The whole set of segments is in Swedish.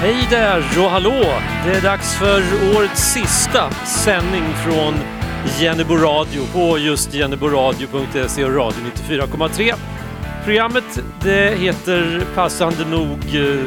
Hej där och hallå! Det är dags för årets sista sändning från Jennebo Radio på just jenneboradio.se och Radio 94,3. Programmet det heter passande nog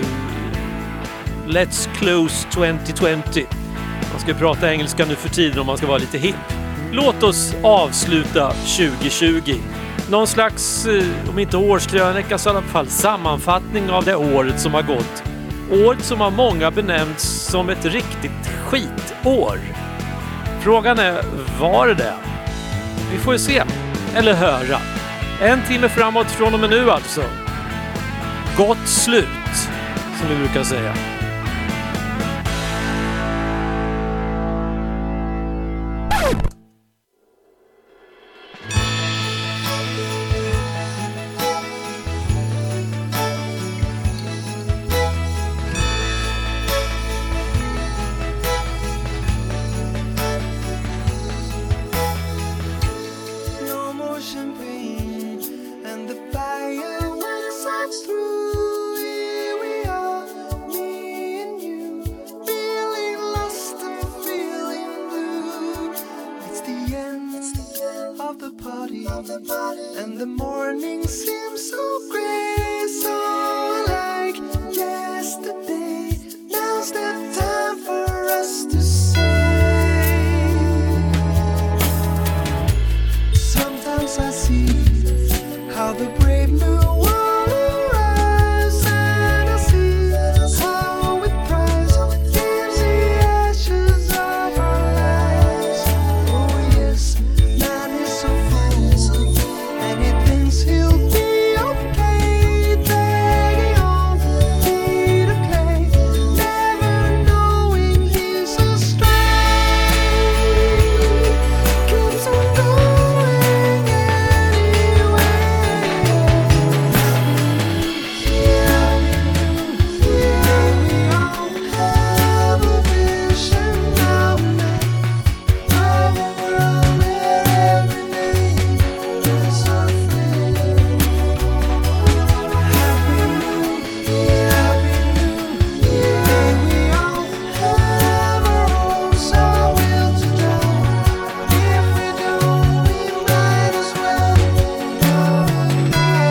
Let's Close 2020. Man ska prata engelska nu för tiden om man ska vara lite hipp. Låt oss avsluta 2020. Någon slags, om inte årskrönika så i alla fall sammanfattning av det året som har gått. Året som har många benämnts som ett riktigt skitår. Frågan är, var det? Vi får ju se, eller höra. En timme framåt från och med nu alltså. Gott slut, som vi brukar säga. And the morning seems so grey, so like yesterday. Now's the time for us to say. Sometimes I see how the brave new world arrives, and I see how it thrives in the ashes of our lives. Oh yes, man is so full, and he thinks he'll be okay, tagging on feet of clay, never knowing he's astray. Keeps on going anyway. Yeah, we all have a vision now and then of a world where every name is a friend. Happy New Year, we all have our own soul to drown. If we don't, we might as well love and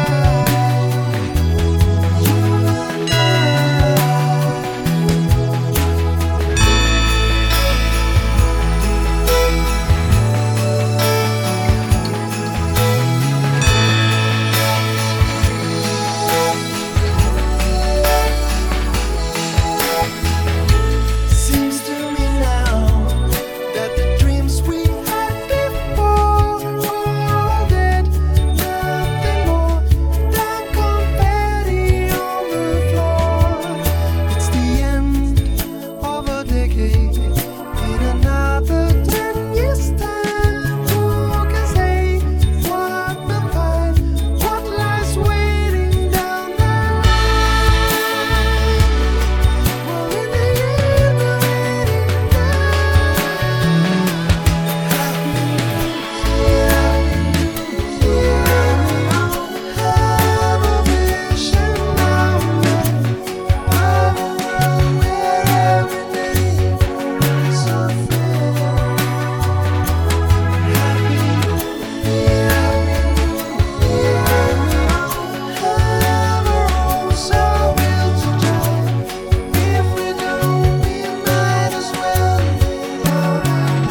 Seems to me now that the dreams we had before are all dead, nothing more than confetti on the floor. It's the end of a decade. In another 10 years' time, who can say what we'll find, what lies waiting down the line? Well, in the end, we're waiting down. Happy New Year, we all have a vision now and then of a world where every name is a friend. Happy New Year, we all have our own soul to drown. If we don't, we might as well love and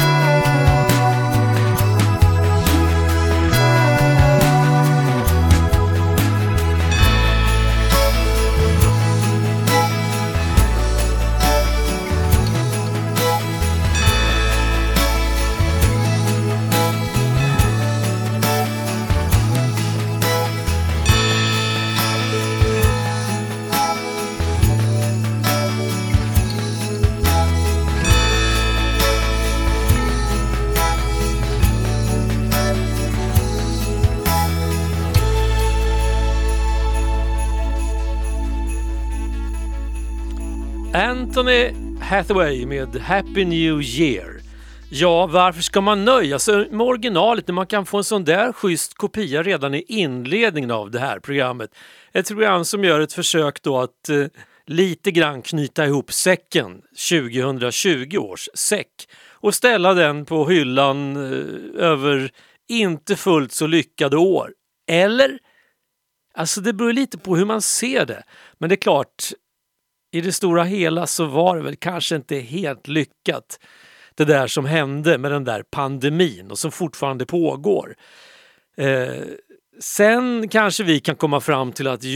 Anthony Hathaway med Happy New Year. Ja, varför ska man nöja sig med originalet när man kan få en sån där schysst kopia redan i inledningen av det här programmet? Ett program som gör ett försök då att lite grann knyta ihop säcken, 2020 års säck, och ställa den på hyllan över inte fullt så lyckade år. Eller? Alltså det beror lite på hur man ser det. Men det är klart, i det stora hela så var det väl kanske inte helt lyckat. Det där som hände med den där pandemin och som fortfarande pågår. Sen kanske vi kan komma fram till att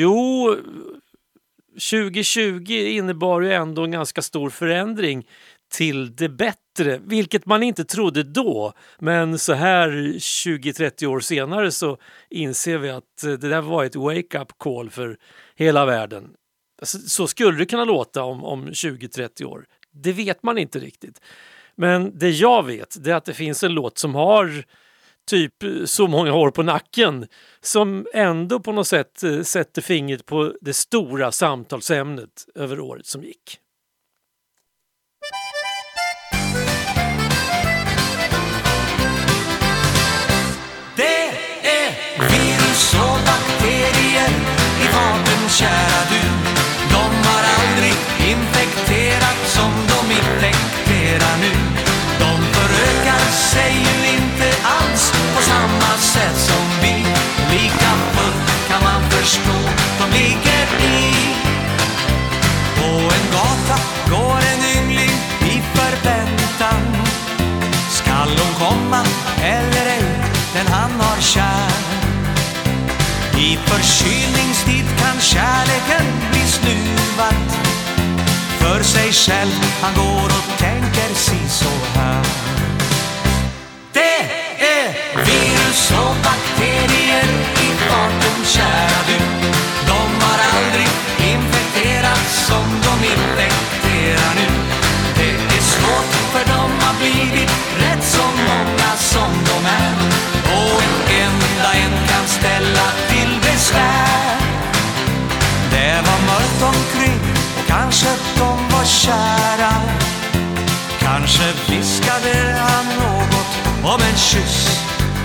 2020 innebar ju ändå en ganska stor förändring till det bättre, vilket man inte trodde då. Men så här 20-30 år senare så inser vi att det där var ett wake-up call för hela världen. Så skulle det kunna låta om 20-30 år. Det vet man inte riktigt. Men det jag vet är att det finns en låt som har typ så många år på nacken som ändå på något sätt sätter fingret på det stora samtalsämnet över året som gick. Det är virus och bakterier i farten, kära du. De har aldrig infekterat som de infekterar nu. De förökar sig ju inte alls på samma sätt som vi. Lika fullt kan man förstå, de ligger i. På en gata går en yngling i förväntan. Skall hon komma eller ej, den han har kär. I förkylningstid kan kärleken bli snuvad. För sig själv han går och tänker sig så här. Det är virus och bakterier i farten, kära du. De har aldrig infekterat som de infekterar nu. Det är svårt för dem har blivit rätt så många som de är. Och en kan ställa till besvär. Det var mörkt omkring och kanske de var kära. Kanske viskade han något om en kyss.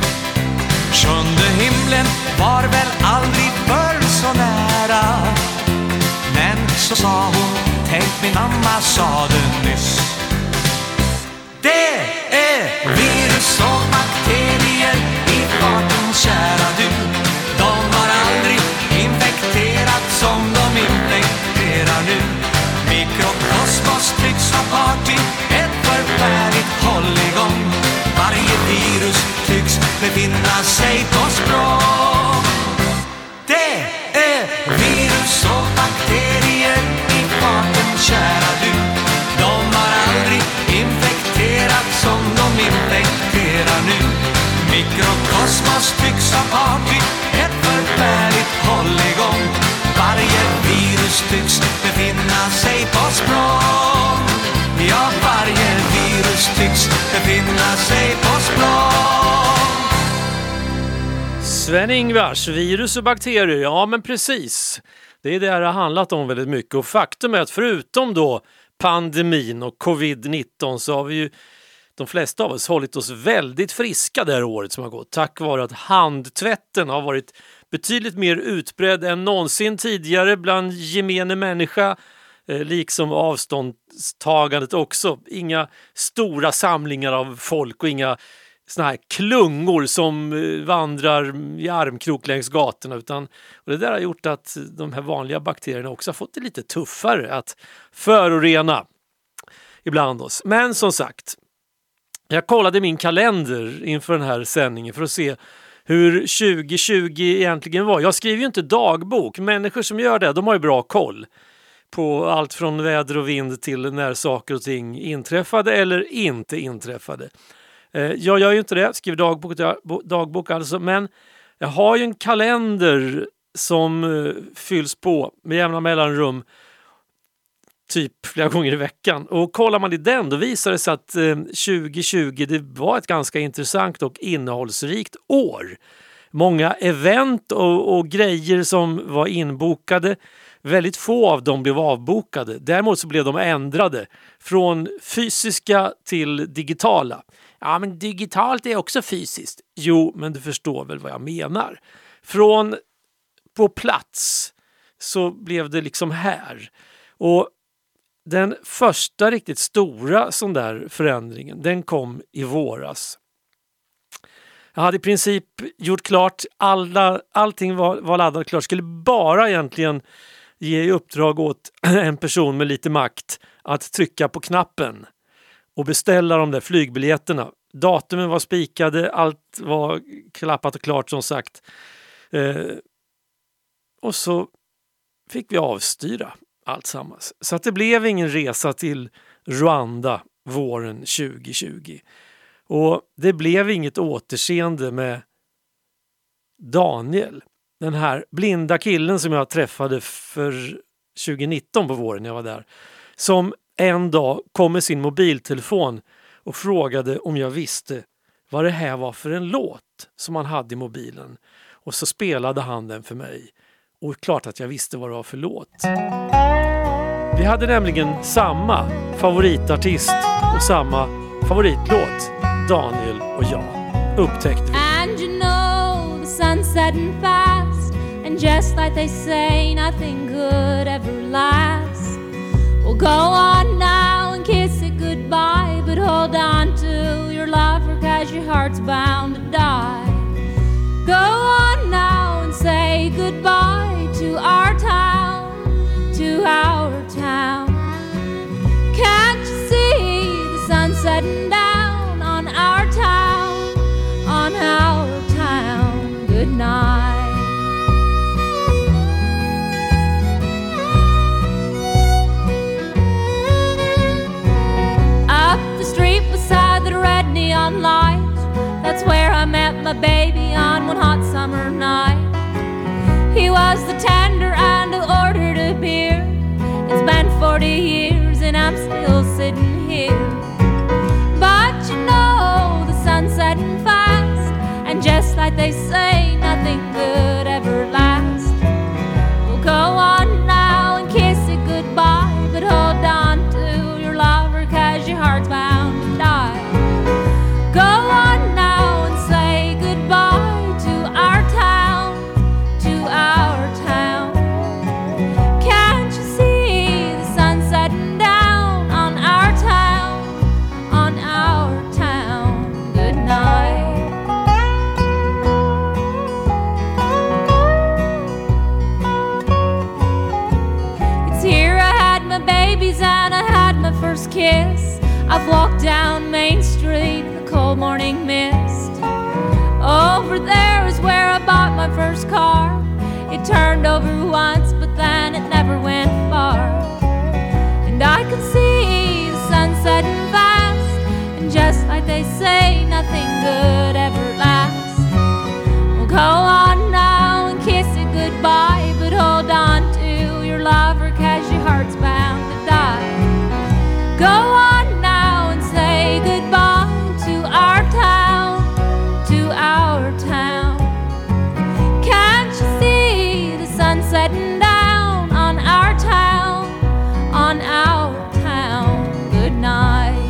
Sjunde himlen var väl aldrig förr så nära. Men så sa hon, tänk min mamma sa det nyss. Det är virus och bakterier i farten, kära du. De har aldrig infekterat som de infekterar nu. Mikrokosmos tycks ha party, ett förfärligt hålligång. Varje virus tycks befinna sig på språng. Det är virus och bakterier i farten, kära du. De har aldrig infekterat som de infekterar nu. Mikrokosmos tycks ha party, ett förfärligt hålligång. Varje virus tycks befinna sig på språng. Ja, varje virus tycks befinna sig på språng. Sven-Ingvars, virus och bakterier, ja men precis. Det är det här har handlat om väldigt mycket. Och faktum är att förutom då pandemin och covid-19 så har vi ju de flesta av oss hållit oss väldigt friska det här året som har gått. Tack vare att handtvätten har varit betydligt mer utbredd än någonsin tidigare bland gemene människa. Liksom avståndstagandet också. Inga stora samlingar av folk och inga såna här klungor som vandrar i armkrok längs gatorna. Och det där har gjort att de här vanliga bakterierna också har fått det lite tuffare att förorena ibland oss. Men som sagt, jag kollade min kalender inför den här sändningen för att se hur 2020 egentligen var. Jag skriver ju inte dagbok. Människor som gör det, de har ju bra koll på allt från väder och vind till när saker och ting inträffade eller inte inträffade. Jag gör ju inte det, skriver dagbok alltså, men jag har ju en kalender som fylls på med jämna mellanrum typ flera gånger i veckan. Och kollar man i den, då visar det sig att 2020 det var ett ganska intressant och innehållsrikt år. Många event och grejer som var inbokade. Väldigt få av dem blev avbokade. Däremot så blev de ändrade från fysiska till digitala. Ja, men digitalt är också fysiskt. Jo, men du förstår väl vad jag menar. Från på plats så blev det liksom här. Och den första riktigt stora sån där förändringen, den kom i våras. Jag hade i princip gjort klart, allting var laddat klart. Skulle bara egentligen ge i uppdrag åt en person med lite makt att trycka på knappen och beställa de där flygbiljetterna. Datumen var spikade, allt var klappat och klart som sagt. Och så fick vi avstyra allt sammans. Så att det blev ingen resa till Rwanda våren 2020. Och det blev inget återseende med Daniel. Den här blinda killen som jag träffade för 2019 på våren när jag var där. Som en dag kom med sin mobiltelefon och frågade om jag visste vad det här var för en låt som han hade i mobilen. Och så spelade han den för mig. Och klart att jag visste vad det var för låt. Vi hade nämligen samma favoritartist och samma favoritlåt, Daniel och jag, upptäckte vi. And you know the sun's setting fast, and just like they say, nothing good ever lasts. Well, go on now and kiss it goodbye, but hold on to your lover, 'cause your heart's bound to die. Go on now and say goodbye to our town, to our town. Can't you see the sun setting down on our town, on our town? Good night. Up the street beside the red neon light, that's where I met my baby on one hot summer night. He was the tender and I ordered a beer. It's been 40 years and I'm still sitting here. But you know the sun's setting fast, and just like they say, nothing good ever lasts. Well, go on now and kiss it goodbye, but hold on to your lover, 'cause your heart's bound to die. Go on now and say goodbye to our town, to our town. Can't you see the sun setting down on our town, on our town? Good night. It's here I had my babies and I had my first kiss. I've walked down Main Street, the cold morning mist. Over there is where I bought my first car. It turned over once, but then it never went far. And I can see the sun setting fast, and just like they say, nothing good ever lasts. Well, go on now and kiss it goodbye, but hold on to your lover, 'cause your heart's bound to die. Go on now and say goodbye to our town, to our town. Can't you see the sun setting down on our town, on our town? Good night.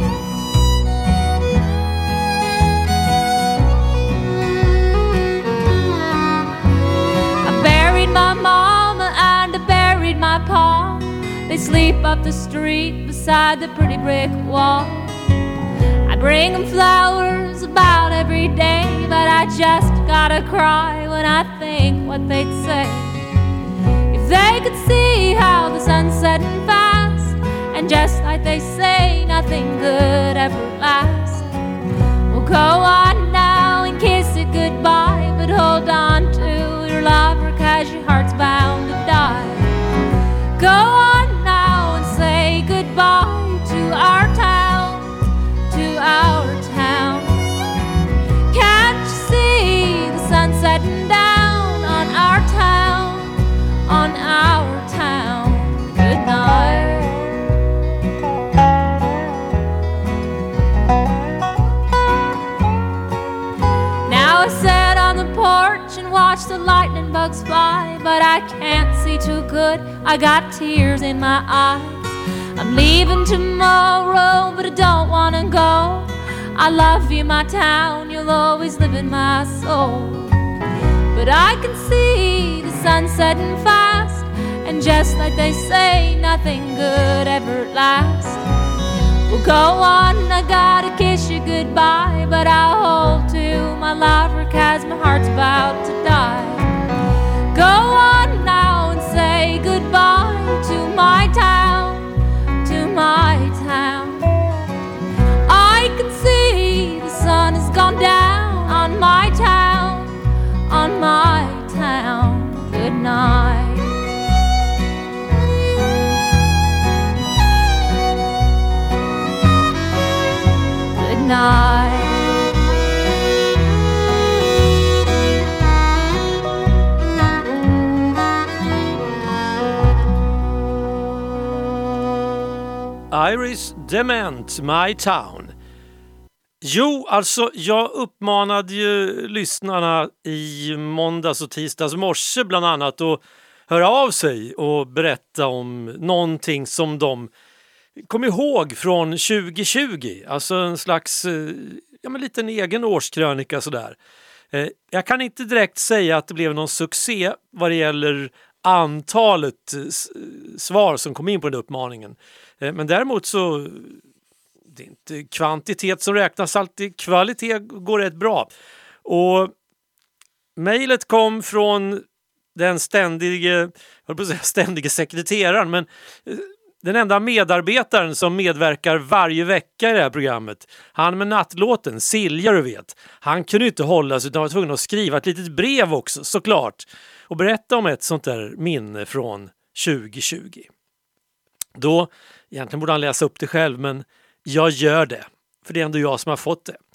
I buried my mama and I buried my pa. They sleep up the street beside the pretty brick wall. I bring them flowers about every day, but I just gotta cry when I think what they'd say. If they could see how the sun's setting fast, and just like they say, nothing good ever lasts. Well, go on now and kiss it goodbye, but hold on to your lover, 'cause your heart's bound to die. Go on now and say goodbye to our town, to our town. Can't you see the sun setting down on our town, on our town? Good night. Now I sit on the porch and watch the lightning bugs fly, but I can't see too good, I got tears in my eyes. I'm leaving tomorrow, but I don't wanna go. I love you, my town, you'll always live in my soul. But I can see the sun setting fast, and just like they say, nothing good ever lasts. Well, go on, I gotta kiss you goodbye, but I'll hold to my lover 'cause my heart's about to die. Go on now and say goodbye to my town, to my town. I can see the sun has gone down on my town, on my town. Good night. Good night. Iris Dement, My Town. Jo, alltså jag uppmanade ju lyssnarna i måndags och tisdags morse bland annat att höra av sig och berätta om någonting som de kom ihåg från 2020. Alltså en slags liten egen årskrönika sådär. Jag kan inte direkt säga att det blev någon succé vad det gäller antalet svar som kom in på den uppmaningen. Men däremot så det är inte kvantitet som räknas, alltid kvalitet går rätt bra. Och mejlet kom från den ständige sekreteraren, men den enda medarbetaren som medverkar varje vecka i det här programmet. Han med nattlåten, Silja du vet. Han kunde inte hålla sig utan var tvungen att skriva ett litet brev också, såklart. Och berätta om ett sånt där minne från 2020. Då, egentligen borde han läsa upp det själv, men jag gör det. För det är ändå jag som har fått det.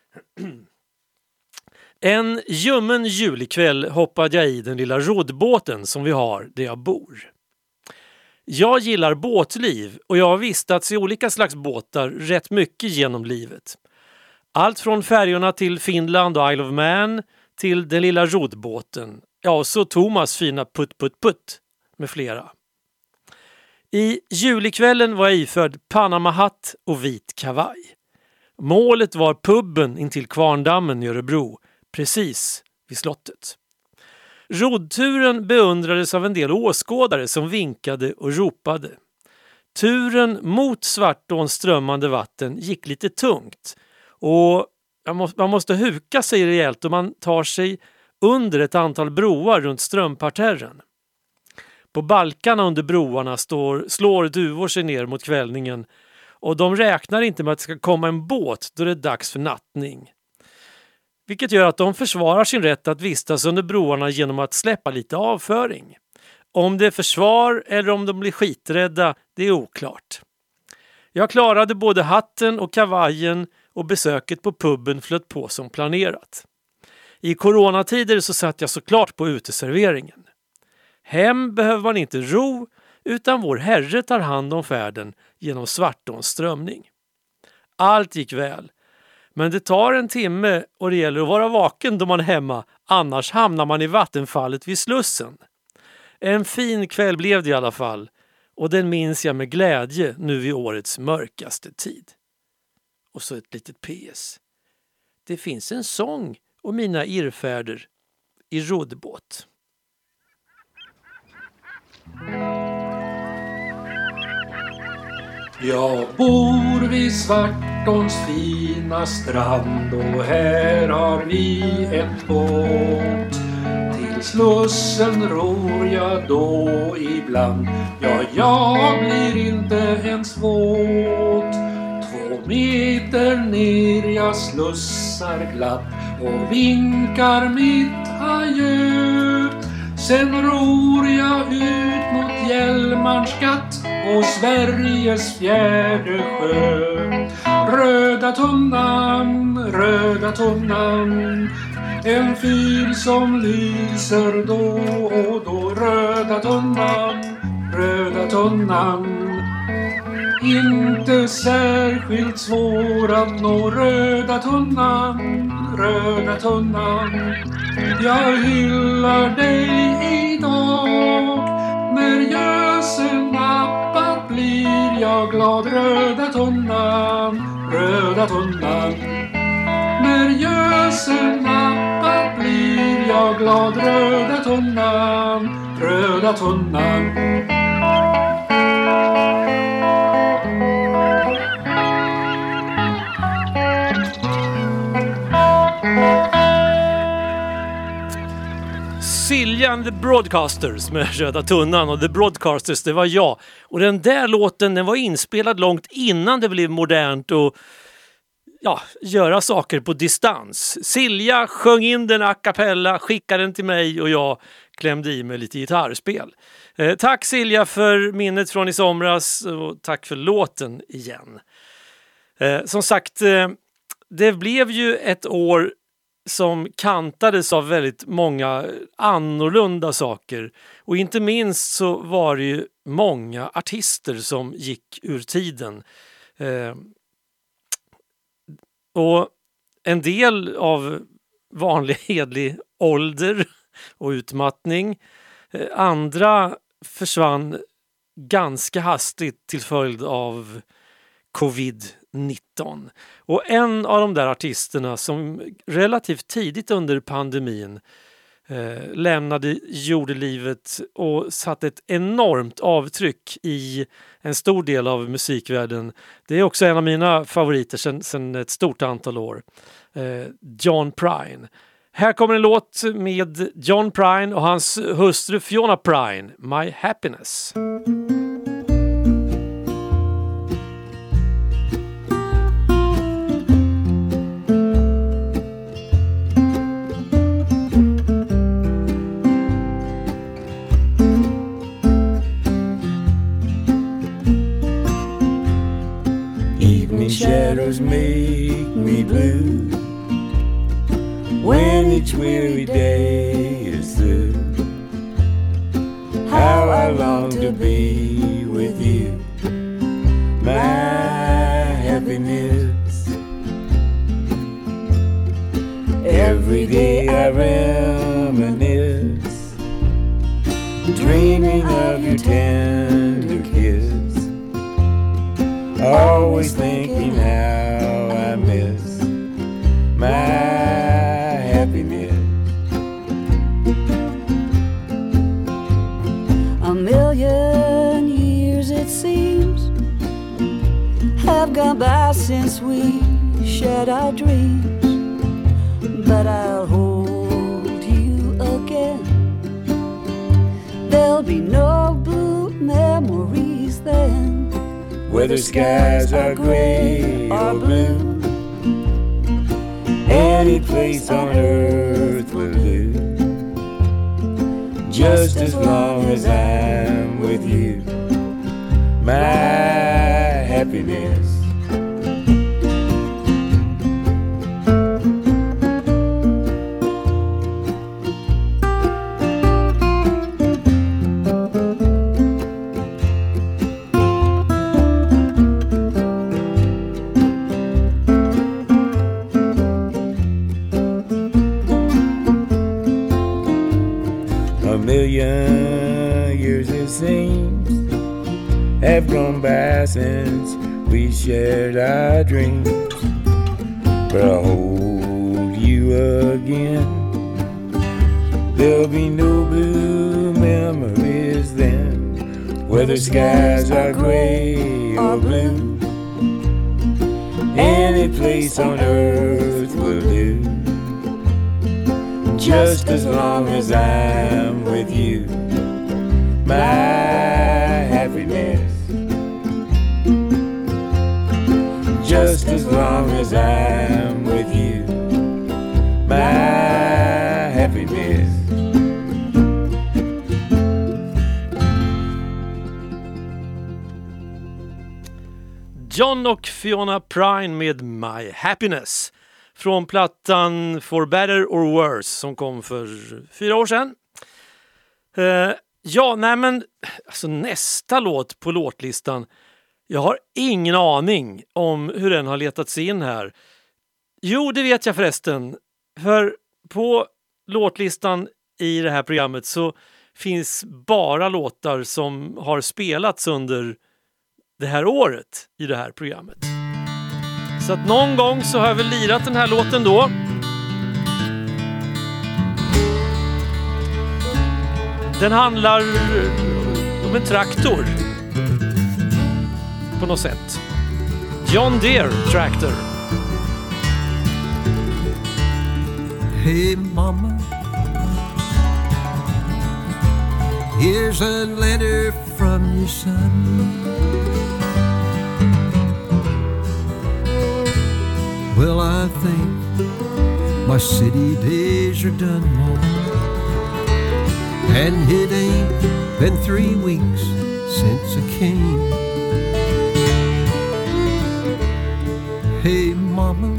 En ljummen julikväll hoppade jag i den lilla roddbåten som vi har där jag bor. Jag gillar båtliv och jag har vistats i olika slags båtar rätt mycket genom livet. Allt från färjorna till Finland och Isle of Man till den lilla roddbåten. Ja, och så Thomas fina putt putt putt med flera. I julikvällen var jag iförd Panama-hatt och vit kavaj. Målet var pubben intill Kvarndammen i Örebro, precis vid slottet. Roddturen beundrades av en del åskådare som vinkade och ropade. Turen mot Svartåns strömmande vatten gick lite tungt och man måste huka sig rejält och man tar sig under ett antal broar runt strömparterren. På balkarna under broarna slår duvor sig ner mot kvällningen och de räknar inte med att det ska komma en båt då det är dags för nattning. Vilket gör att de försvarar sin rätt att vistas under broarna genom att släppa lite avföring. Om det är försvar eller om de blir skiträdda, det är oklart. Jag klarade både hatten och kavajen och besöket på pubben flöt på som planerat. I coronatider så satt jag såklart på uteserveringen. Hem behöver man inte ro utan vår herre tar hand om färden genom Svartåns strömning. Allt gick väl. Men det tar en timme och det gäller att vara vaken då man är hemma, annars hamnar man i vattenfallet vid Slussen. En fin kväll blev det i alla fall och den minns jag med glädje nu i årets mörkaste tid. Och så ett litet PS. Det finns en sång om mina irrfärder i roddbåt. Jag bor vid Svartåns fina strand och här har vi ett båt. Till Slussen ror jag då ibland, ja jag blir inte ens våt. 2 meter ner jag slussar glatt och vinkar mitt adjö. Sen ror jag ut mot Hjälmarns skatt och Sveriges fjärde sjö. Röda tunnan, en fyr som lyser då och då. Röda tunnan, inte särskilt svår att nå. Röda tunnan, jag hyllar dig idag. När gösen nappat blir jag glad. Röda tunnan, när gösen nappat blir jag glad, röda tunnan, röda tunnan. Silja and the Broadcasters med Röda tunnan, och The Broadcasters, det var jag. Och den där låten, den var inspelad långt innan det blev modernt och göra saker på distans. Silja sjöng in den a cappella, skickade den till mig och jag klämde i mig lite gitarrspel. Tack Silja för minnet från i somras och tack för låten igen. Som sagt, det blev ju ett år som kantades av väldigt många annorlunda saker. Och inte minst så var det ju många artister som gick ur tiden. Och en del av vanlig hedlig ålder och utmattning. Andra försvann ganska hastigt till följd av covid-19. Och en av de där artisterna som relativt tidigt under pandemin lämnade jordelivet och satte ett enormt avtryck i en stor del av musikvärlden. Det är också en av mina favoriter sedan ett stort antal år. John Prine. Här kommer en låt med John Prine och hans hustru Fiona Prine, My Happiness. Shadows make me blue when each weary day is through. How I long to be with you, my happiness. Every day I reminisce, dreaming of your tender kiss. Always thinking how I miss my happiness. A million years it seems have gone by since we shared our dreams, but I'll hold you again. There'll be no blue memories then, whether skies are gray or blue. Any place on earth will do, just as long as I'm with you, my happiness. Years it seems have gone by since we shared our dreams, but I'll hold you again. There'll be no blue memories then, whether skies are gray or blue. Any place on earth will do, just as long as I'm with you, my happiness. Just as long as I'm with you, my happiness. John och Fiona Prine med My Happiness från plattan For Better or Worse som kom för 4 år sedan. Nästa låt på låtlistan, jag har ingen aning om hur den har letats in här. Jo, det vet jag förresten. För på låtlistan i det här programmet så finns bara låtar som har spelats under det här året i det här programmet. Så att någon gång så har jag väl lirat den här låten då. Den handlar om en traktor. På något sätt. John Deere Tractor. Hey mama, here's a letter from your son. Well, I think my city days are done, Mom. And it ain't been 3 weeks since I came. Hey mama,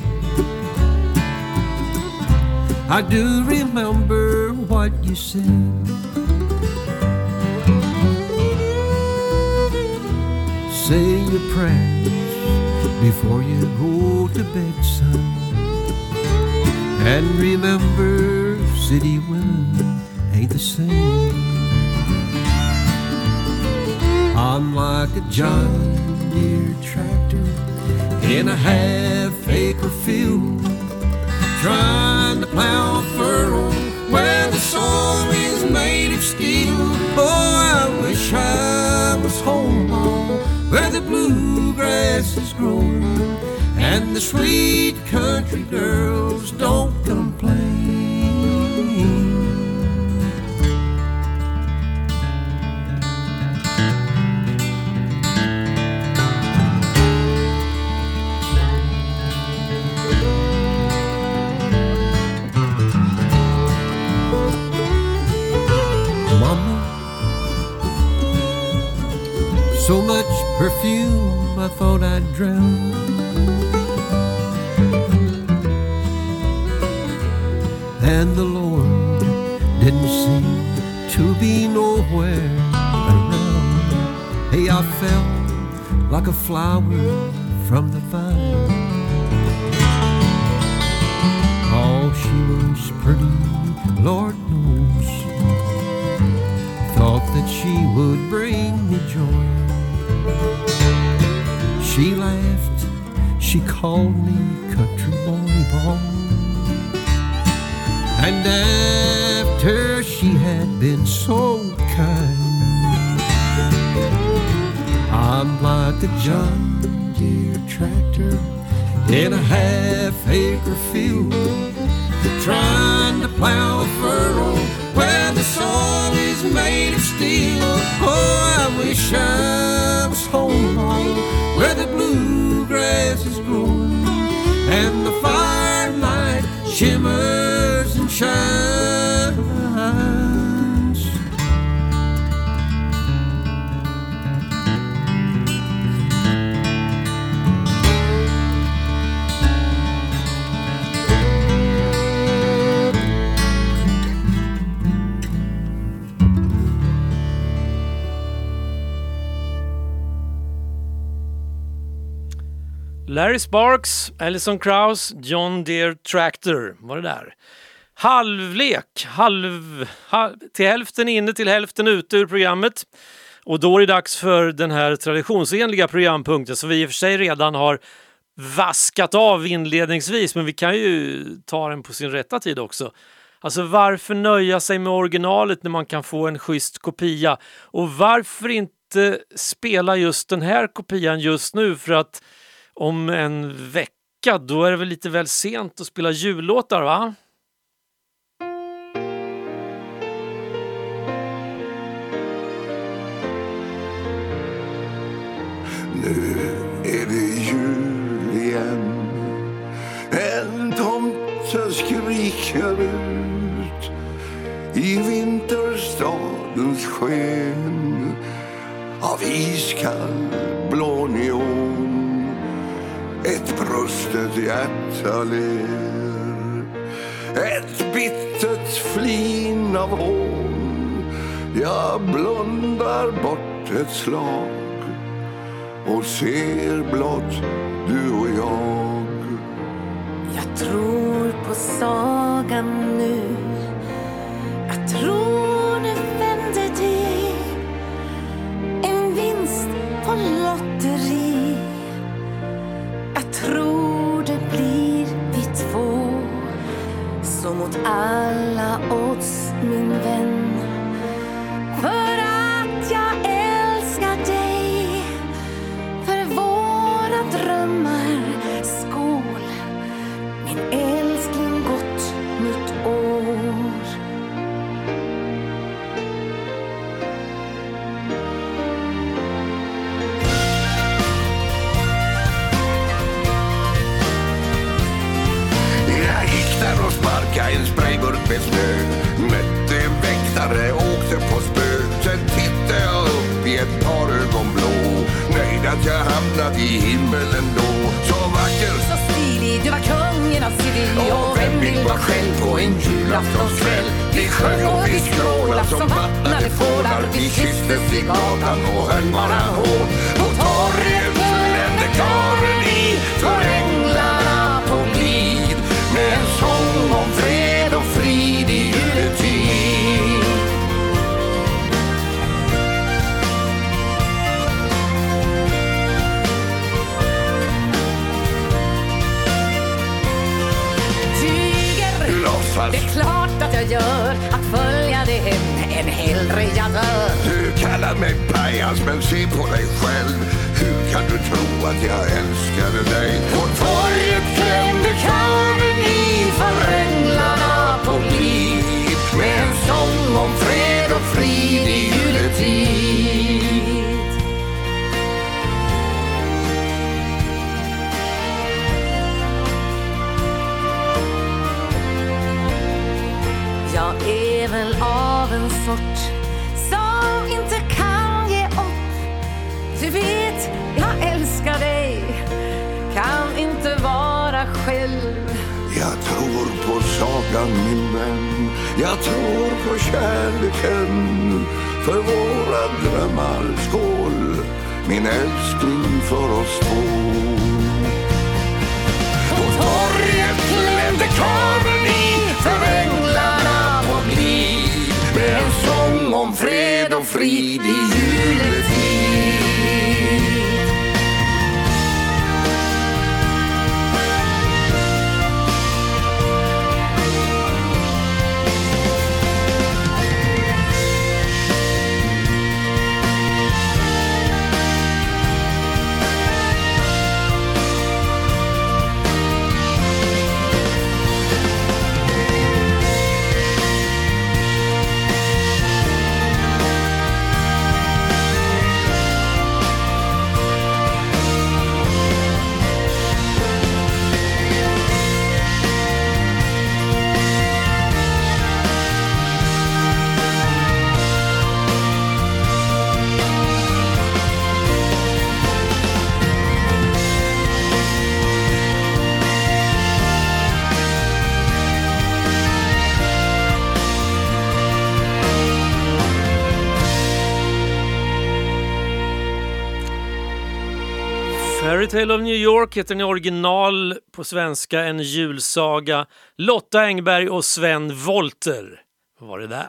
I do remember what you said. Say your prayers before you go to bed, son. And remember, city women ain't the same. I'm like a John Deere tractor in a half-acre field, trying to plow a furrow where the soil is made of steel. Oh, I wish I was home, where the bluegrass is growing and the sweet country girls don't complain. So much perfume, I thought I'd drown. And the Lord didn't seem to be nowhere around. Hey, I felt like a flower from the vine. Oh, she was pretty, Lord knows. Thought that she would bring me joy. She laughed, she called me country boy, boy. And after she had been so kind, I'm like a John Deere tractor in a half-acre field, trying to plow a furrow where the soil is made of steel. Oh, I wish I was home, where the bluegrass is growing and the firelight shimmers and shines. Larry Sparks, Alison Krauss, John Deere Tractor var det där. Halvlek, till hälften inne till hälften ute ur programmet. Och då är det dags för den här traditionsenliga programpunkten som vi i och för sig redan har vaskat av inledningsvis, men vi kan ju ta den på sin rätta tid också. Alltså varför nöja sig med originalet när man kan få en schysst kopia? Och varför inte spela just den här kopian just nu, för att om en vecka, då är det väl lite väl sent att spela jullåtar, va? Nu är det jul igen. En tomte skriker ut i vinterstadens sken av iskall blå neon. Ett brustet hjärta ler, ett bittert flin av hån. Jag blundar bort ett slag och ser blott du och jag. Jag tror på sagan nu, jag tror nu vänder det. En vinst på lotteri. Jag tror det blir vi två, så mot alla odds min vän. i himmelen då. Så vacker, Så stilig, du var kungen av Seville. och vem vill vara själv på en julaftonskväll? Vi sjöng och vi skrålade som vattnade fålar. Vi kysstes i gatan och höll varann hårt. På torget lände kören i för änglarna på glid, med en sång om fred och frid i juletid. Tyger, Låtsas, det är klart att jag gör, att följa det en hellre jag dör. du kallar mig pajas, men se på dig själv. Hur kan du tro att jag älskade dig? På torget klämde kören i för änglarna på glid, med en sång om fred och frid i juletid. Jag är väl av en sort som inte kan ge upp. Du vet, jag älskar dig, kan inte vara själv. Jag tror på sagan, min vän. Jag tror på kärleken. För våra drömmar, skål, min älskling, för oss två. På torget klämde kören i för änglarna på glid, med en sång om fred och frid i juletid. Fairy Tale of New York heter den i original, på svenska en julsaga. Lotta Engberg och Sven Wollter. Vad var det där?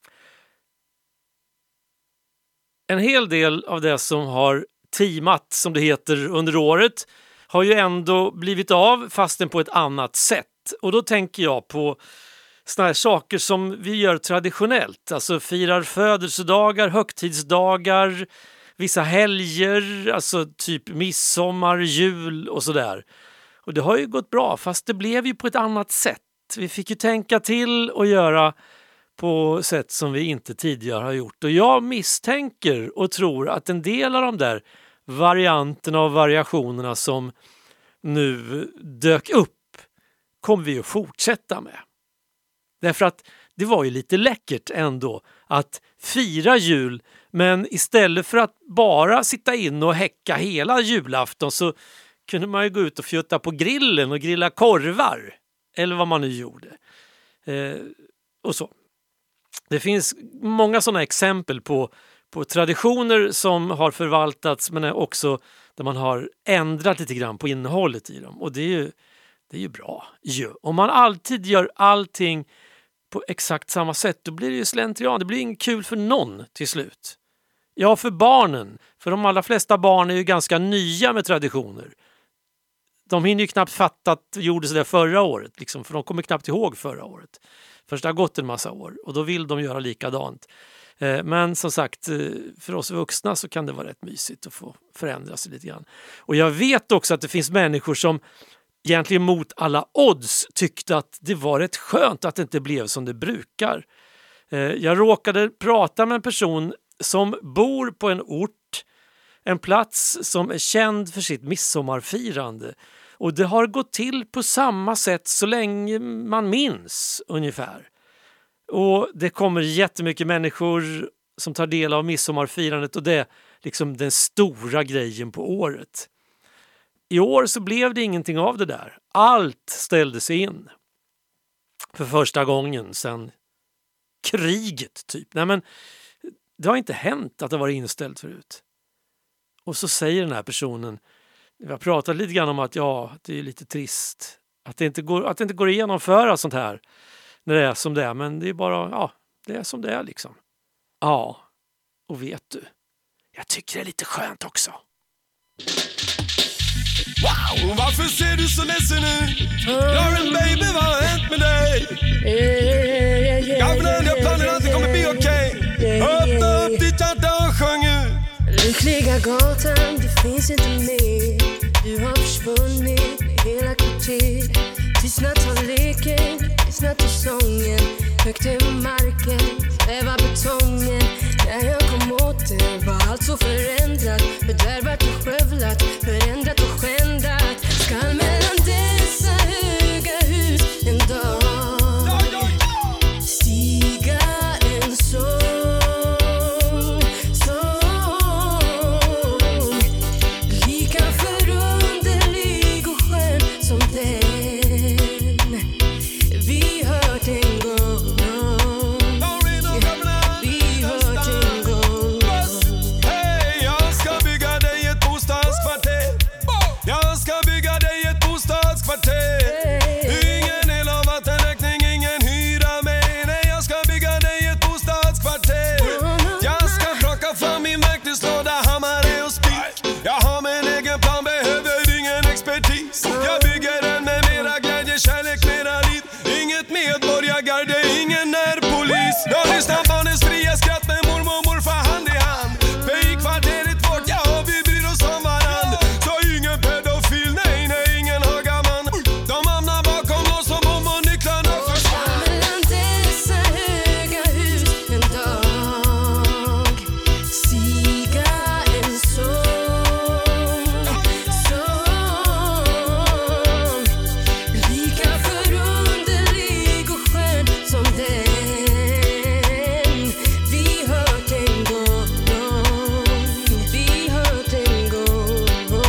En hel del av det som har teamat, som det heter, under året har ju ändå blivit av, fastän på ett annat sätt. Och då tänker jag på såna här saker som vi gör traditionellt. Alltså firar födelsedagar, högtidsdagar, vissa helger, alltså typ midsommar, jul och sådär. Och det har ju gått bra, fast det blev ju på ett annat sätt. Vi fick ju tänka till och göra på sätt som vi inte tidigare har gjort. Och jag misstänker och tror att en del av de där varianterna och variationerna som nu dök upp kommer vi att fortsätta med. Därför att det var ju lite läckert ändå att fira jul, men istället för att bara sitta in och häcka hela julafton så kunde man ju gå ut och fjutta på grillen och grilla korvar. Eller vad man nu gjorde. Och så. Det finns många sådana exempel på traditioner som har förvaltats, men också där man har ändrat lite grann på innehållet i dem. Och det är ju bra. Om man alltid gör allting på exakt samma sätt, då blir det ju slentrian. Det blir inget kul för någon till slut. Ja, för barnen. För de allra flesta barn är ju ganska nya med traditioner. De hinner ju knappt fatta att vi gjorde sådär förra året. Liksom, för de kommer knappt ihåg förra året. Först det har gått en massa år. Och då vill de göra likadant. Men som sagt, för oss vuxna så kan det vara rätt mysigt att få förändra sig lite grann. Och jag vet också att det finns människor som egentligen mot alla odds tyckte att det var rätt skönt att det inte blev som det brukar. Jag råkade prata med en person som bor på en ort, en plats som är känd för sitt midsommarfirande. Och det har gått till på samma sätt så länge man minns ungefär. Och det kommer jättemycket människor som tar del av midsommarfirandet, och det är liksom den stora grejen på året. I år så blev det ingenting av det där. Allt ställdes in. För första gången sedan kriget typ. Nej, men det har inte hänt att det var inställt förut. Och så säger den här personen, vi har pratat lite grann om att det är lite trist. Att det inte går att genomföra sånt här när det är som det är. Men det är bara, det är som det är liksom. Ja, och vet du, jag tycker det är lite skönt också. Wow, varför ser du så ledsen ut? Lauren baby, vad har hänt med dig? Gavlen, jag planerar att det kommer bli okej. Öppna upp ditt hjärta och sjung ut. Lyckliga gatan, det finns inte mer. Du har försvunnit med hela kvarter. Tystnat har leken, tystnat har sången. Högt över marken, svävar betongen. När jag kom åt det var allt så förändrat. Fördärvat och skövlat, förändrat och skändat. Skall mellan dessa höga hus en dag stiga en sång, lika förunderlig och skön som den vi hört en gång. Vi hört en gång. Hej, jag ska bygga dig ett bostadskvarter. Jag ska bygga dig ett bostadskvarter. Ingen el och vattenräkning, ingen hyra med. Nej, jag ska bygga dig ett bostadskvarter. Jag ska plocka fram min verktygslåda, hammare och spik. Jag har min egen plan, behöver ingen expertis. Jag bygger den med mera glädje, kärlek, mera liv. Inget medborgargarde, ingen närpolis. Jag lyssnar barnens fria skratt med mormor och morfar hand i hand. För i kvarteret vårt, vi bryr oss om varann. Så ingen pedofil, nej, ingen hagaman. De hamnar bakom lås och bom och nycklarna försvann. Mellan dessa höga hus en dag stiga en sång, lika förunderlig och skön som den vi hört en gång. Vi hört en gång.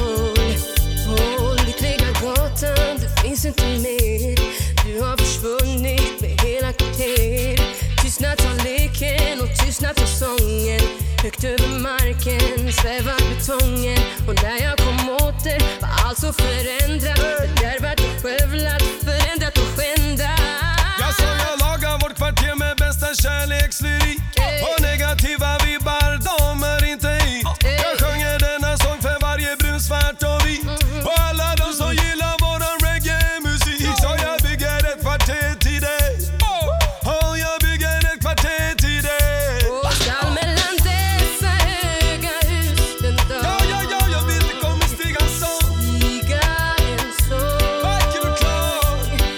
Lyckliga gatan, det finns inte mer. Du har försvunnit med hela kvarter. Tystnat har leken och tystnat har sången. Högt över marken svävar betongen. Och när jag kom åt det var allt så förändrat. Fördärvat och skövlat, förändrat och skändat. Jag sa jag lagar vårt kvarter med bästa kärlekslyrik. Och negativa vibbar, de är inte hit. Jag sjunger denna sång för varje brun, svart och vit. Och alla de som gillar våran reggae-musik. Så jag bygger ett kvarter till dig. Och jag bygger ett kvarter till dig. Och skall mellan dessa höga hus en dag jag vet det kommer stiga en sång. stiga en sång, Vacker och klar.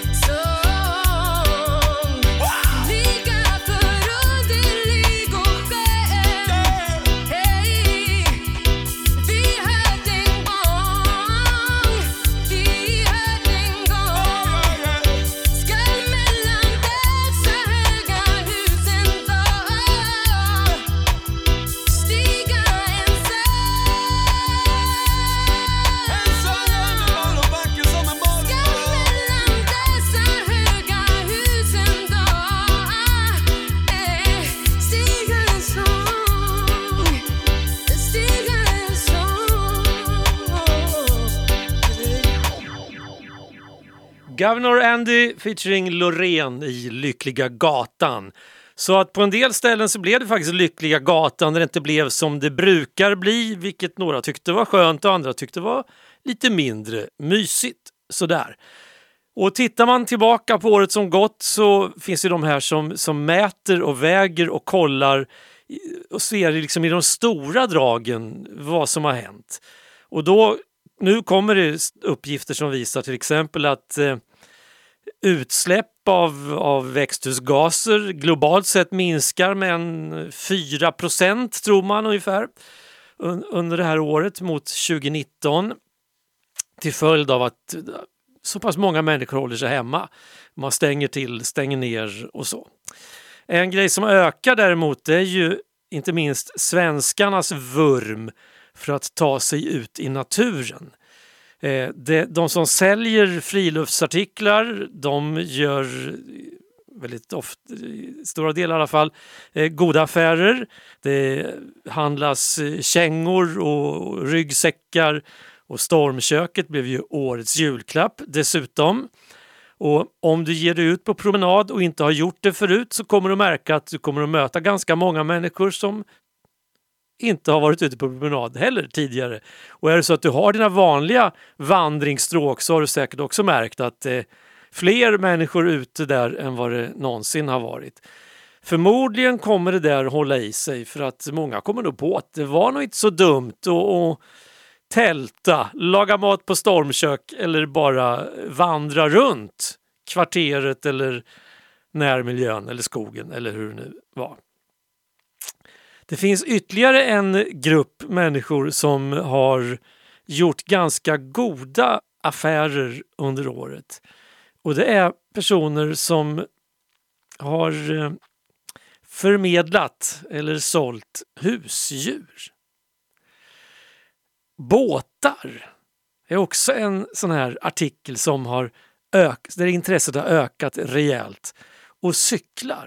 lika förunderlig och skön. Hej, vi hört en gång. Vi hört en gång. Skall mellan dessa höga hus en dag stiga en sång. En sång underbar och vacker som en boll. Skall mellan dessa höga hus en dag stiga en sång, stiga en sång. Governor Andy featuring Loreen i Lyckliga gatan. Så att på en del ställen så blev det faktiskt Lyckliga gatan när det inte blev som det brukar bli, vilket några tyckte var skönt och andra tyckte var lite mindre mysigt. Sådär. Och tittar man tillbaka på året som gått så finns det de här som mäter och väger och kollar och ser liksom i de stora dragen vad som har hänt. Och då, nu kommer det uppgifter som visar till exempel att utsläpp av växthusgaser globalt sett minskar med 4% tror man ungefär under det här året mot 2019 till följd av att så pass många människor håller sig hemma. Man stänger ner och så. En grej som ökar däremot är ju inte minst svenskarnas vurm för att ta sig ut i naturen. De som säljer friluftsartiklar, de gör väldigt ofta, i stora delar i alla fall, goda affärer. Det handlas kängor och ryggsäckar, och stormköket blev ju årets julklapp dessutom. Och om du ger dig ut på promenad och inte har gjort det förut, så kommer du märka att du kommer att möta ganska många människor som inte har varit ute på promenad heller tidigare. Och är det så att du har dina vanliga vandringsstråk, så har du säkert också märkt att fler människor ute där än vad det någonsin har varit. Förmodligen kommer det där hålla i sig, för att många kommer nog på att det var nog inte så dumt att tälta, laga mat på stormkök eller bara vandra runt kvarteret eller närmiljön eller skogen eller hur det nu var. Det finns ytterligare en grupp människor som har gjort ganska goda affärer under året. Och det är personer som har förmedlat eller sålt husdjur. Båtar är också en sån här artikel som har ökat, där intresset har ökat rejält. Och cyklar.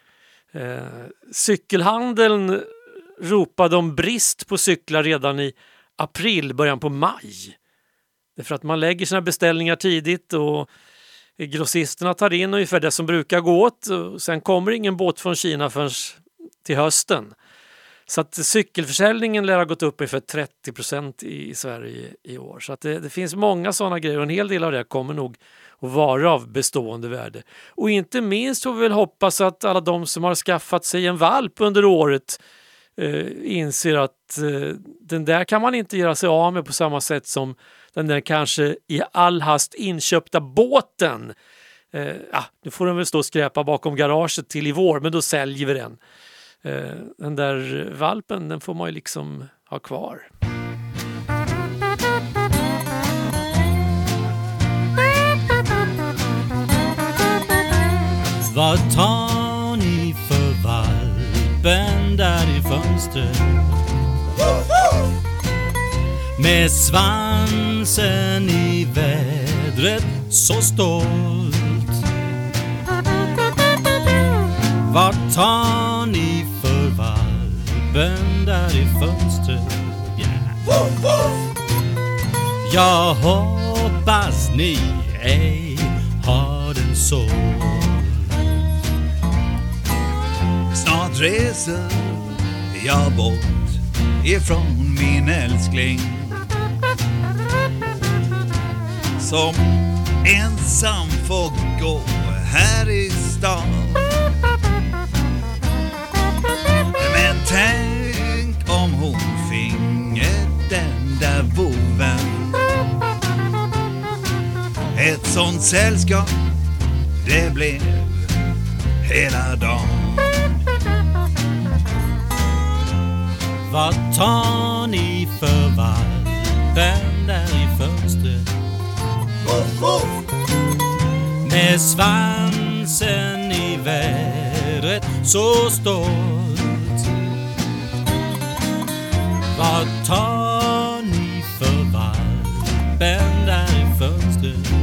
Cykelhandeln ropade om brist på cyklar redan i april, början på maj. Det är för att man lägger sina beställningar tidigt och grossisterna tar in ungefär det som brukar gå åt. Och sen kommer ingen båt från Kina förrän till hösten. Så att cykelförsäljningen lär ha gått upp ungefär 30% i Sverige i år. Så att det finns många sådana grejer, och en hel del av det kommer nog att vara av bestående värde. Och inte minst får vi väl hoppas att alla de som har skaffat sig en valp under året inser att den där kan man inte göra sig av med på samma sätt som den där kanske i all hast inköpta båten. Nu får den väl stå och skräpa bakom garaget till i vår, men då säljer vi den. Den där valpen, den får man ju liksom ha kvar. Vad tar ni för valpen där i fönstret? Med svansen i vädret så stolt. Vad tar ni för valpen där i fönstret? Yeah. Jag hoppas ni ej har den så. Snart reser jag bort ifrån min älskling, som ensam får gå här i stan. Men tänk om hon finge den där voven. Ett sånt sällskap det blev hela dagen. Vad tar ni för valpen där i fönstret? Med svansen i vädret så stolt. Vad tar ni för valpen där i fönstret?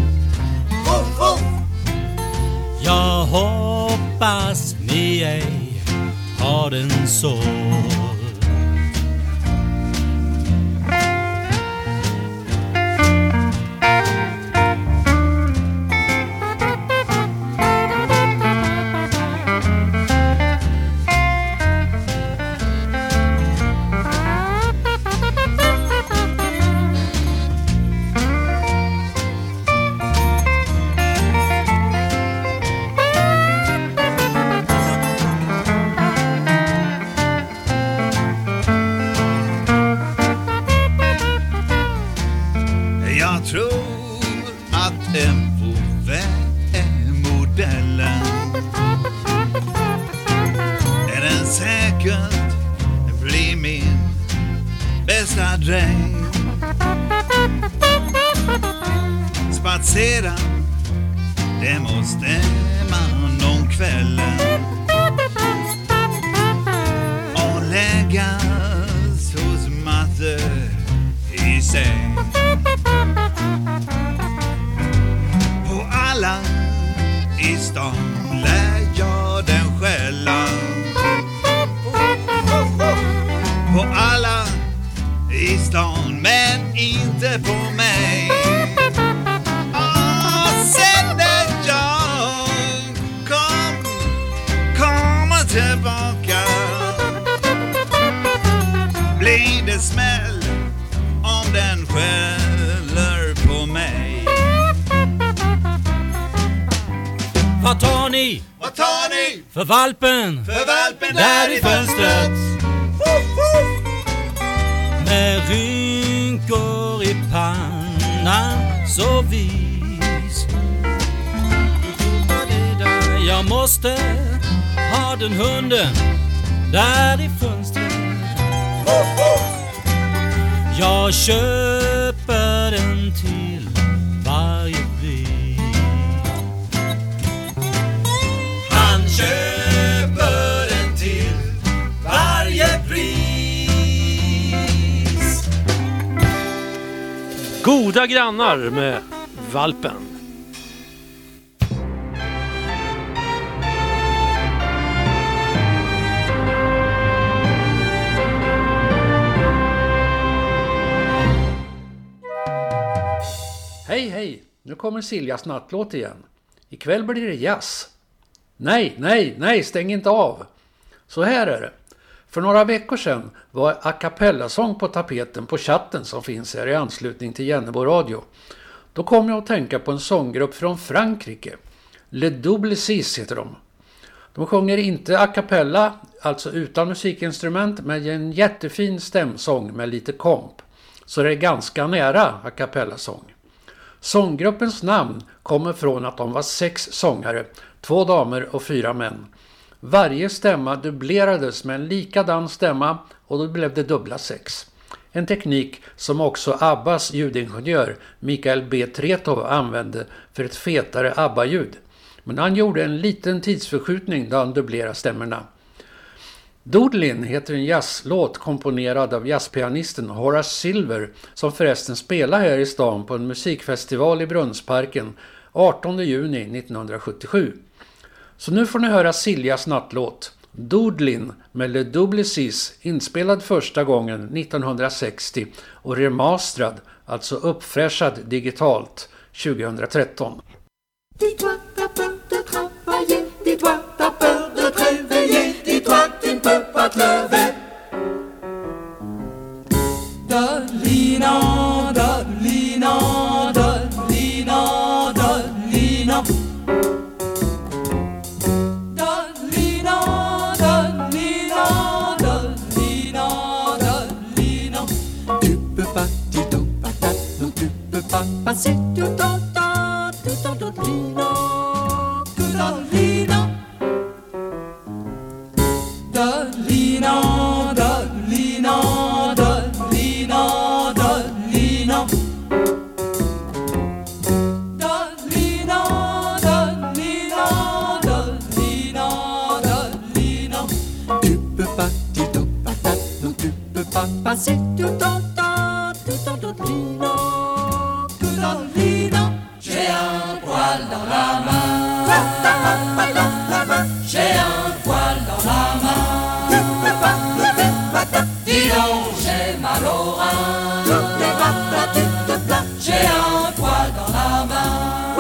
Jag hoppas ni ej har den så. Spatsera, det måste man om kvällen, och läggas hos matte i säng. stan lär jag den skälla på alla i stan, men inte på mig. Sen när jag kommer tillbaka blir det smäll om den skäller på mig. Vad tar ni? Vad tar ni? För valpen? För valpen där i fönstret. Med rynkor i pannan så vis. Jag måste ha den hunden där i fönstret. Jag köper den till varje pris. Han köper den till varje pris. Goda grannar med valpen. Hej hej, nu kommer Siljas nattlåt igen. Ikväll blir det jazz. Nej, stäng inte av. Så här är det. För några veckor sedan var a cappella-sång på tapeten på chatten som finns här i anslutning till Jennebo Radio. Då kom jag att tänka på en sånggrupp från Frankrike. Le Double Six heter de. De sjunger inte a cappella, alltså utan musikinstrument, men en jättefin stämsång med lite komp. Så det är ganska nära a cappella-sång. Sånggruppens namn kommer från att de var 6 sångare, 2 damer och 4 män. Varje stämma dubblerades med en likadan stämma och då blev det dubbla 6. En teknik som också Abbas ljudingenjör Mikael B. Tretow använde för ett fetare ABBA-ljud. Men han gjorde en liten tidsförskjutning då han dubblerade stämmorna. Doodlin heter en jazzlåt komponerad av jazzpianisten Horace Silver som förresten spelar här i stan på en musikfestival i Brunnsparken 18 juni 1977. Så nu får ni höra Siljas nattlåt Doodlin med Le Double Six, inspelad första gången 1960 och remasterad, alltså uppfräschad digitalt 2013. Dis-toi, t'as peur de travailler. Dis-toi, t'as peur de te réveiller. Dis-toi, tu ne peux pas te lever. Dolina, Dolina, Dolina, Dolina. Dolina, Dolina, Dolina, Dolina. Tu peux pas, dis donc patate. Non, tu peux pas passer tout ton temps, tout ton Dolina. Dolina, Dolina, Dolina, Dolina, Dolina. Dolina, Dolina, Dolina, Dolina. Tu peux pas, dis donc patate. Non, tu peux pas passer tout ton temps, tout ton Dolina. Dolina. J'ai un poil dans la main. J'ai un poil dans la main. Dis donc, j'ai mal au rein. J'ai un poil dans la main.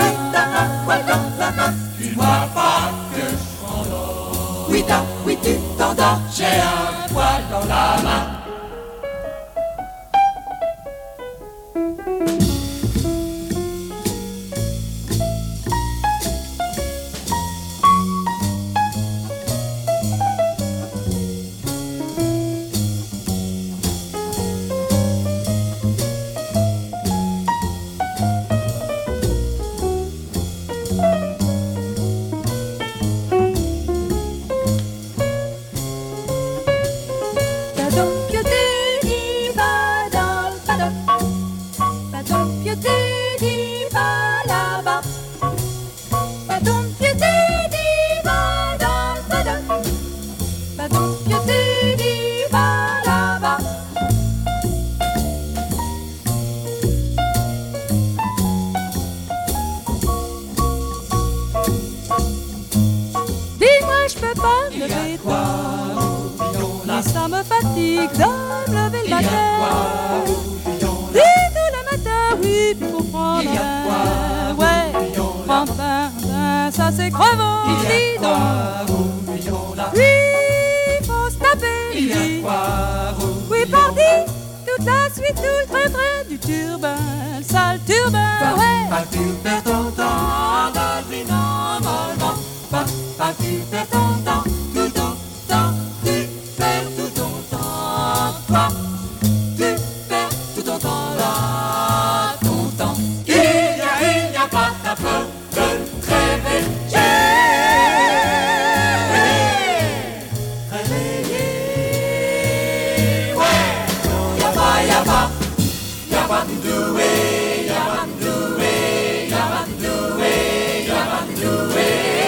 Tu ne vois pas que je m'endors. Oui, tu t'endors. J'ai un poil dans la main. ça me fatigue de me lever le matin. Oui, tous les matins, oui, puis faut prendre un bain. Ouais, prendre un bain, ça c'est crevant, dis donc. Oui, faut se taper le lit. Oui, parti, toute la suite, tout le train du turbin, le sale turbin, ouais. Tu perds ton temps, Dolly, normalement. Tu perds ton temps, tout ton temps. Tu perds tout ton temps, toi. Tu perds tout ton temps là, ton temps. Il n'y a pas ta peur de te réveiller. Réveiller, ouais. Y'a pas de doué, y'a pas de doué, y'a pas de doué, y'a pas de doué.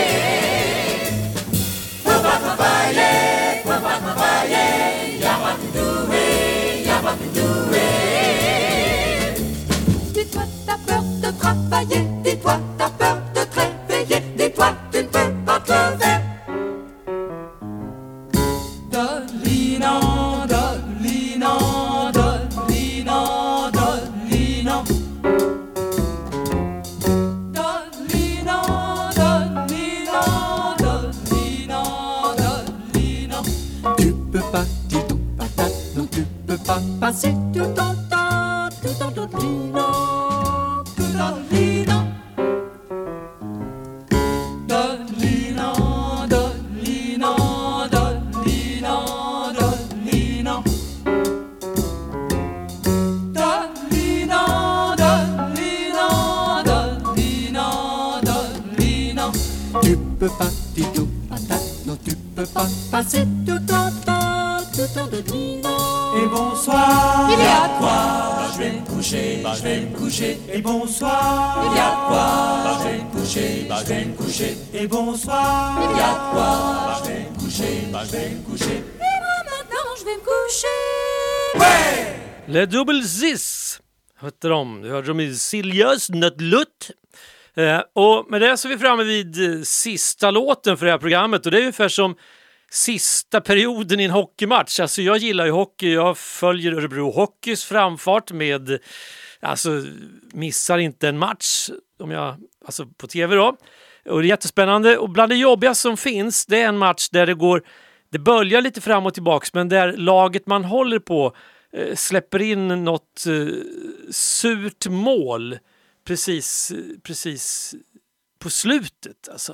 Faut pas travailler, y'a pas de doué, y'a pas de doué. Dis-toi t'as peur de travailler, dis-toi t'as peur de te réveiller, dis-toi tu ne peux pas te lever. Dolly, non, Dolly, non, Dolly, non, Dolly, non. Dolly, non, Dolly, non, Dolly, non, Dolly, non. Tu peux pas, dis tout patate, non tu peux pas passer tout ton temps, tout ton Dolly, non, tout Dolly, non. Dolly, non, Dolly, non, Dolly, non, Dolly, non. Dolly, non, Dolly, non, Dolly, non, Dolly, non. Tu peux pas, dis tout patate, non tu peux pas passer tout ton temps, tout ton Dolly, non. Et bonsoir, Il y a quoi? je vais me coucher, je vais me coucher. Et bonsoir, Il y a quoi? je vais me coucher, je vais me coucher. Et bonsoir, Il y a quoi? je vais me coucher, je vais me coucher. Et moi maintenant je vais me coucher. Le Double Ziz hette de. Du hörde de i Siljas Nödlutt. Och med det så är vi framme vid sista låten för det här programmet. Och det är ungefär som sista perioden i en hockeymatch. Alltså jag gillar ju hockey. Jag följer Örebro Hockeys framfart med... Alltså missar inte en match alltså på tv då. Och det är jättespännande. Och bland det jobbiga som finns, det är en match där det böljar lite fram och tillbaks, men där laget man håller på släpper in något surt mål precis på slutet. Alltså,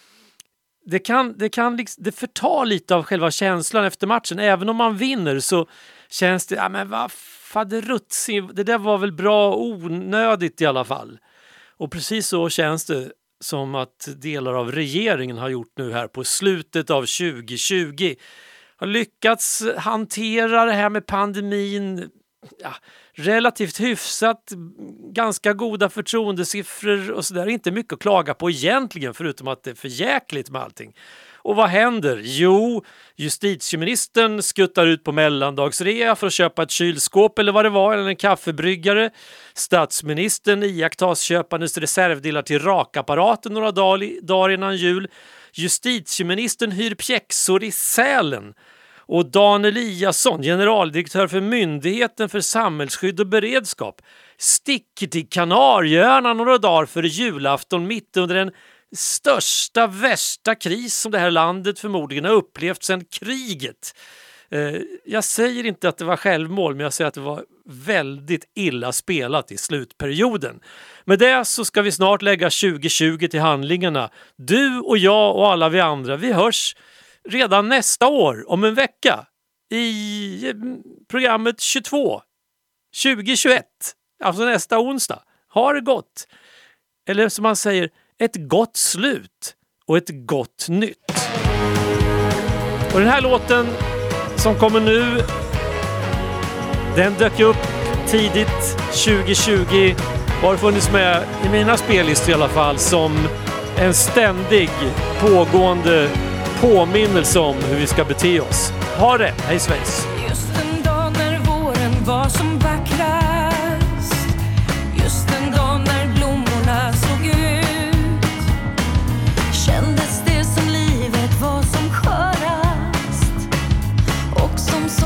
det förtar lite av själva känslan efter matchen. Även om man vinner så känns det, men vad faderutsi, det där var väl bra onödigt i alla fall. Och precis så känns det som att delar av regeringen har gjort nu här på slutet av 2020. Har lyckats hantera det här med pandemin relativt hyfsat, ganska goda förtroendesiffror och sådär. Inte mycket att klaga på egentligen, förutom att det är för jäkligt med allting. Och vad händer? Jo, justitieministern skuttar ut på mellandagsrea för att köpa ett kylskåp eller vad det var, eller en kaffebryggare. Statsministern iakttas köpandes reservdelar till rakapparaten några dagar innan jul. Justitieministern hyr pjäxor i Sälen. Och Dan Eliasson, generaldirektör för Myndigheten för samhällsskydd och beredskap, sticker till Kanarieöarna några dagar före julafton mitt under den största, värsta kris som det här landet förmodligen har upplevt sedan kriget. Jag säger inte att det var självmål, men jag säger att det var väldigt illa spelat i slutperioden. Med det så ska vi snart lägga 2020 till handlingarna. Du och jag och alla vi andra, vi hörs redan nästa år, om en vecka, i programmet 22 2021, alltså nästa onsdag. Ha det gott! Eller som man säger, ett gott slut och ett gott nytt. Och den här låten som kommer nu, den dök upp tidigt 2020, har funnits med i mina spellistor i alla fall som en ständig pågående påminnelse om hur vi ska bete oss. Ha det, hej svejs! Just en dag när våren var som vackrast, just en dag när blommorna såg ut, kändes det som livet var som skörast och som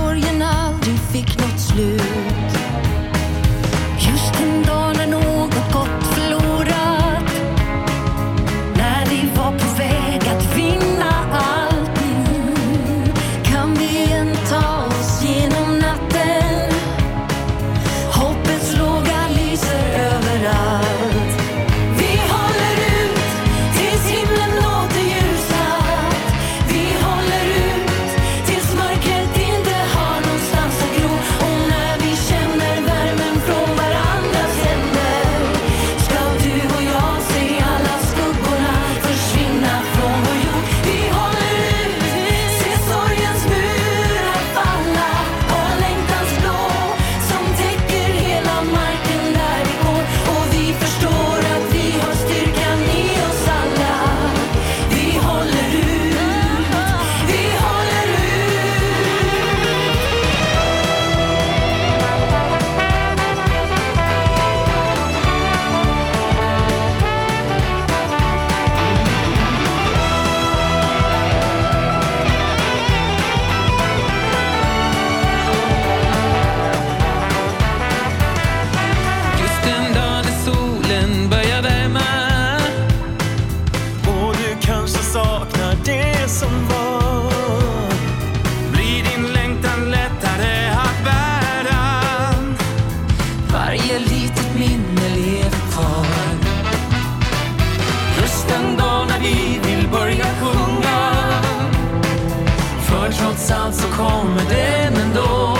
den ändå.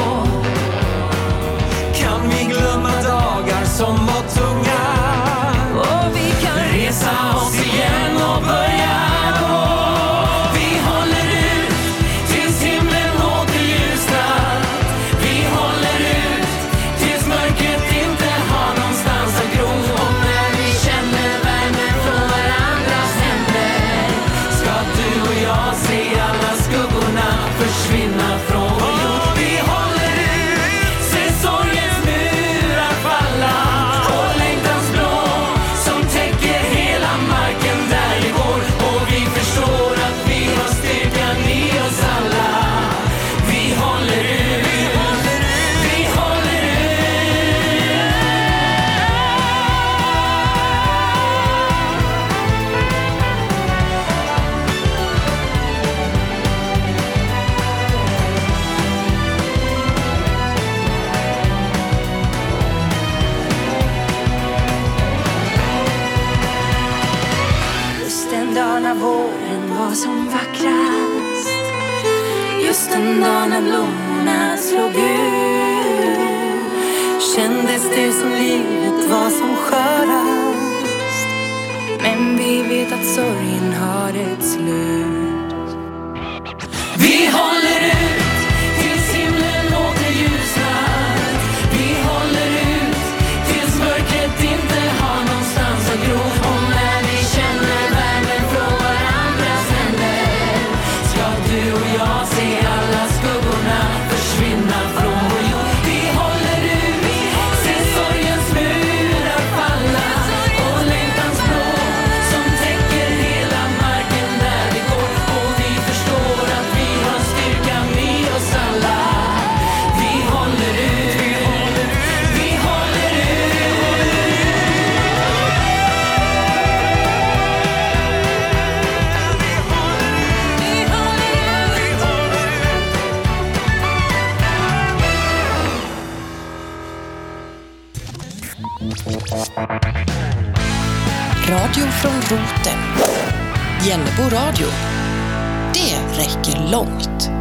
Kan vi glömma dagar som var tunga, och vi kan resa oss igen och börja gå. Vi håller ut tills himlen åter ljusnar. Vi håller ut tills mörkret inte har någonstans att gro. Och när vi känner värmen från varandras händer, ska du och jag se alla skuggorna försvinna från vår jord. Vi håller ut, se sorgens murar falla, och längtans blå som täcker hela marken där vi går. Och vi förstår att vi har styrkan i oss alla. Vi håller ut, vi håller ut. Just den dag när våren var som vackrast, just den dag när blommorna slog ut, kändes det som livet var som skörast. Men vi vet att sorgen har ett slut. Vi håller ut tills himlen åter ljusnar. Vi håller ut tills mörkret inte har någonstans att gro. Och när vi känner värmen från varandras händer, ska du och jag se alla skuggorna försvinna från vår jord. Vi håller ut, se sorgens murar falla, och längtans blå som täcker hela marken där vi går. Och vi förstår att vi har styrkan i oss alla. Vi håller ut, vi håller Radio från roten. Jännebo radio. Det räcker långt.